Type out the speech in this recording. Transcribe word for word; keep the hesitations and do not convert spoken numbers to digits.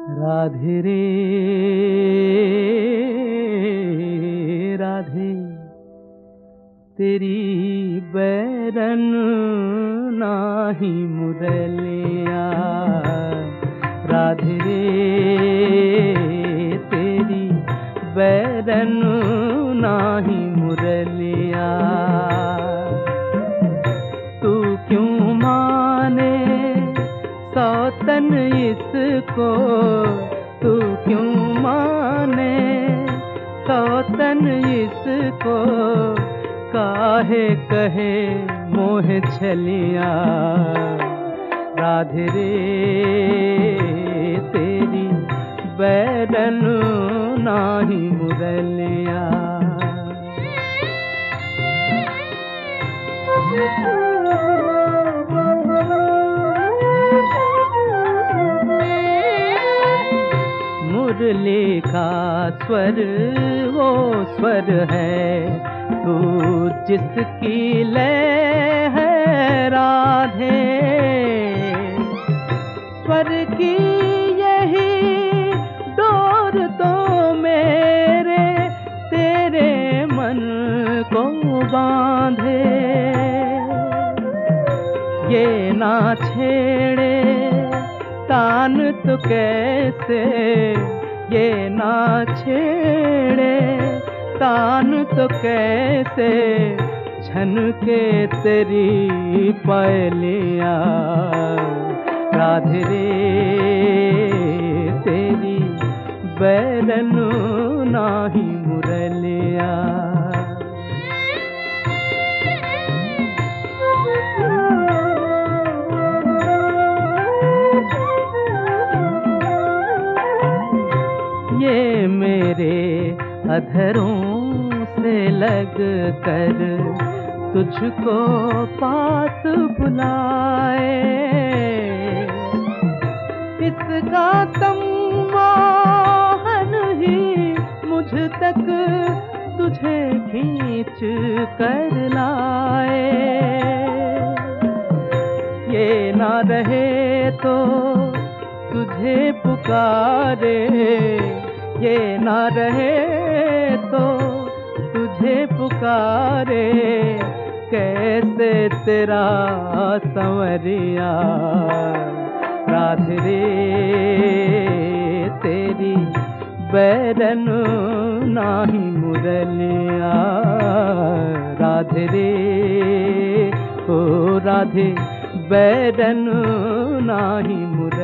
राधे रे राधे तेरी बैरन नाही मुरलिया। राधे रे तेरी बैरन नाही मुरलिया। तू क्यों माने सौतन इसको, तू क्यों माने सौतन इसको, काहे कहे मोह छलिया। राधे रे तेरी बैरन नाही मुरलिया। मुरली का स्वर वो स्वर है, तू जिसकी लय है राधे। स्वर की यही डोर तो मेरे तेरे मन को बांधे। ये ना छेड़े तान तो कैसे, ये ना छेड़े तान तो कैसे, छन के तेरी पहलिया। राधे रे तेरी बैरन नाही मुरलिया। ये मेरे अधरों से लग कर तुझको पास बुलाए। इसका सम्मोहन ही मुझ तक तुझे खींच कर लाए। ये ना रहे तो तुझे पुकारे, ये ना रहे तो तुझे पुकारे, कैसे तेरा संवरिया। राधे रे तेरी बैरन नाही मुरलिया। राधे रे ओ राधे बैरन नाही मुरलिया।